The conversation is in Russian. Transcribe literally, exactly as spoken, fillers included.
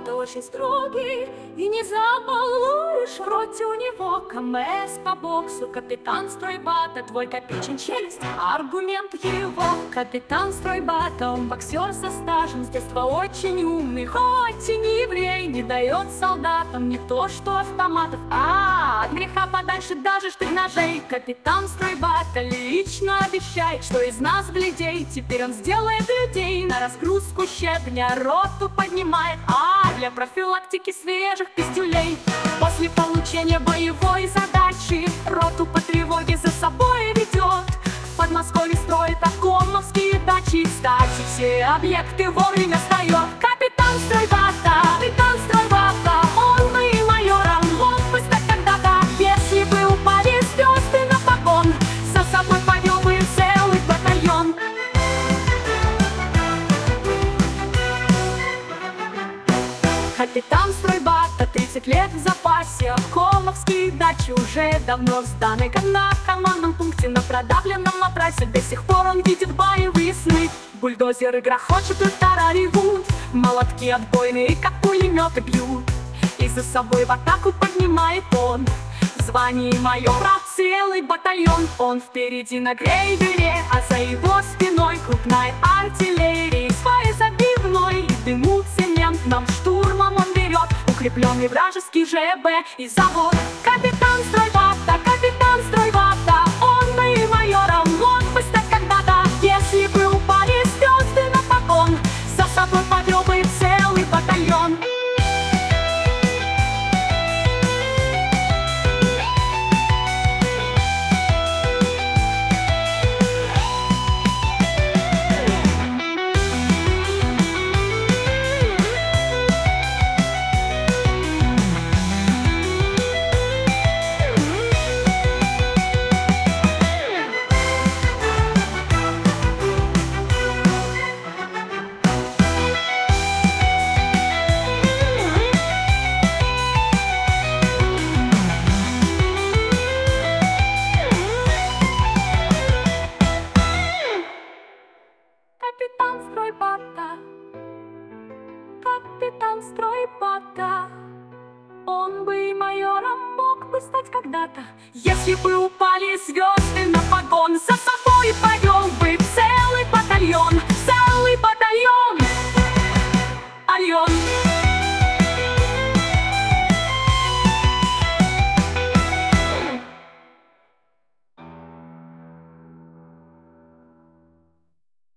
стройбата очень строгий, и не забалуешь. В роте у него КМС по боксу. Капитан стройбата, двойка печень, челюсть. Аргумент его: капитан стройбата, он боксер со стажем, с детства очень умный. Хоть и не еврей, не дает солдатам не то что автоматов, а от греха подальше даже штык ножей. Капитан стройбата лично обещает, что из нас бледей теперь он сделает людей. На разгрузку щебня роту поднимает, а для профилактики свежих пиздюлей. После получения боевой задачи роту по тревоге за собой ведет. В Подмосковье строит акомовские дачи. Кстати, все объекты вовремя сдает. Капитан стройбата, капитан стройбата, он бы и майором мог бы стать когда-то, если бы упали звезды на погон. За собой повел бы целый батальон. Капитан стройбата, тридцать лет в запасе. Акомовские дачи уже давно сданы. Как на командном пункте на продавленном матрасе. До сих пор он видит боевые сны. Бульдозеры грохочут и тараревут, молотки отбойные, как пулеметы, бьют. И за собой в атаку поднимает он в звании майора целый батальон. Он впереди на грейдере, а за его спиной крупная артиллерия. Своей забивной и дыму цементном штурмом он берет укрепленный вражеский ЖБ и завод. Капитан стройбата, капитан стройбата, он бы и майором мог бы стать когда-то, если бы упали звезды на погон. За собой повел бы целый батальон. Капитан стройбата, капитан стройбата, он бы и майором мог бы стать когда-то, если бы упали звезды на погон. За